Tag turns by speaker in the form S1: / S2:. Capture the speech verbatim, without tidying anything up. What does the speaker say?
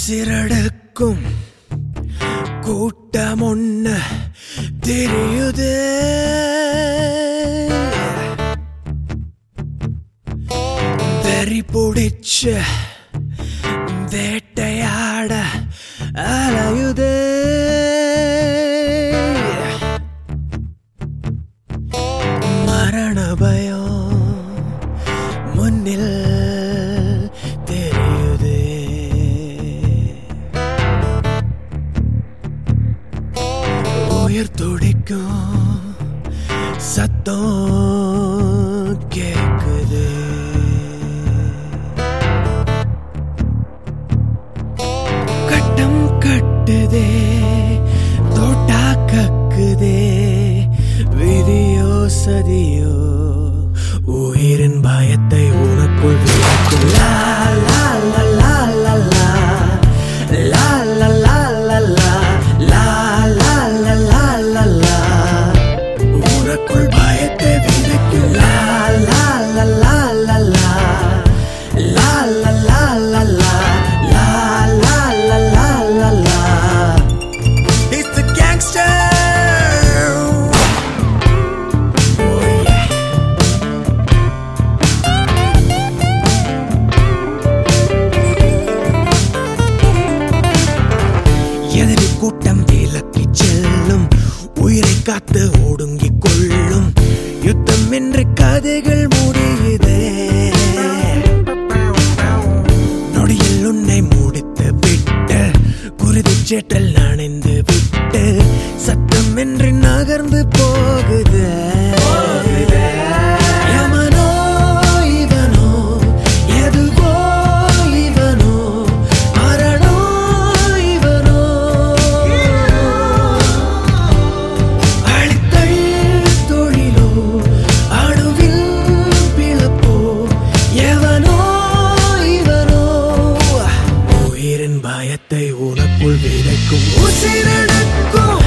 S1: உசிரடக்கும் கூட்டம் ஒண்ணு தெரியுது. வெறி பிடிச்ச வேட்டையாட அலையுது. மரண பயம் முன்னில் தெரியுது. உயிர் துடிக்கும் சத்தம் கேக்குது. கட்டம் கட்டுதே தோட்டா கக்குதே. விதியோ சதியோ உயிரின் பயத்தை உனக்குள் விளக்கும். லா லா லா லா லா லா லா லா லா லா லா லா லா லா லா. உனக்குள் பயத்தை விதைக்கும். லா லா லா லா லா லா லா லா லா லா லா லா லா லா லா லா. It's the gangster. எதிரி கூட்டம் விலக்கி செல்லும். உயிரை காத்து ஒடுங்கிக் கொள்ளும். யுத்தம் என்று கதைகள் முடியுதே. நொடியில் உன்னை முடித்து விட்டு குருதி சேற்றல் நனைந்து விட்டு சத்தம் என்று நகர்ந்து போகுது. எவனோ இவனோ எதுவோ இவனோ மரணோ இவனோ. அழித்தல் தொழிலோ அணுவில் பிளப்போ எவனோ இவனோ. உயிரின் பயத்தை உனக்குள் விதைக்கும். உசிரடக்கும்